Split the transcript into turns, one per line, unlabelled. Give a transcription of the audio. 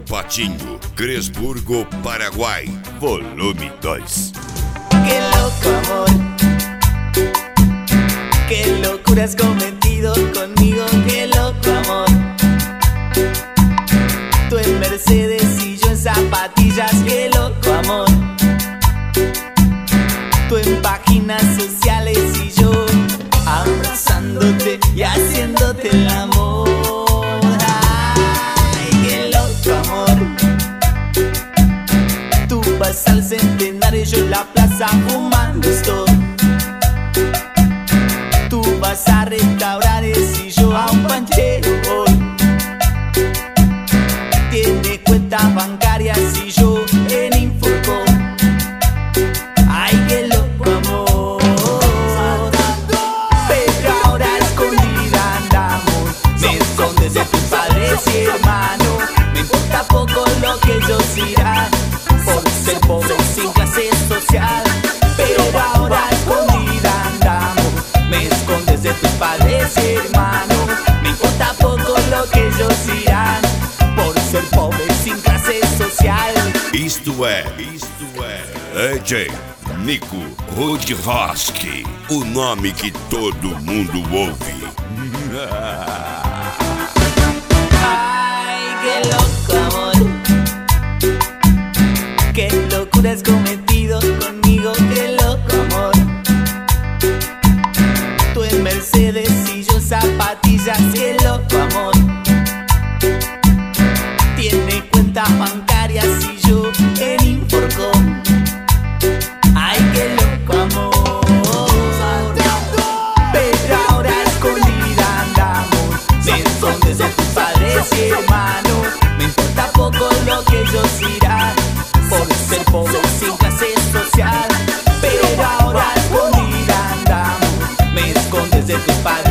Patinho, Cresburgo, Paraguai, volume 2.
Qué loco amor, qué locura has cometido conmigo, qué loco amor. Tú en Mercedes y yo en zapatillas, qué loco amor. Tú en páginas sociales y yo abrazándote y haciéndote el amor. Ay, qué loco amor. Tú vas al centenario y yo en la plaza fumando estoy. Tú vas a restaurantes y yo a un panchero voy. Tiene cuentas bancarias y yo en Infocom. Ay, qué loco amor. Pero ahora escondida andamos, me escondes de tus padres y hermanos. Me importa poco lo que ellos dirán, por ser pobre sin clase social. Pero ahora escondida andamos, me escondes de tus padres y hermanos. Me importa poco lo que ellos dirán, por ser pobre sin clase social.
Isto é DJ Nico Rudroski, o nome que todo mundo ouve.
Ay, qué loco amor, qué locura has cometido conmigo, qué loco amor. Tú en Mercedes y yo en zapatillas, qué loco amor. Tiene cuentas bancarias y yo en Infocom. Ay, qué loco amor. Pero ahora escondida andamos, me escondes de tus padres y hermanos. Me importa poco lo que ellos dirán, por ser pobre sin clase social. Pero ahora escondida andamos, me escondes de tus padres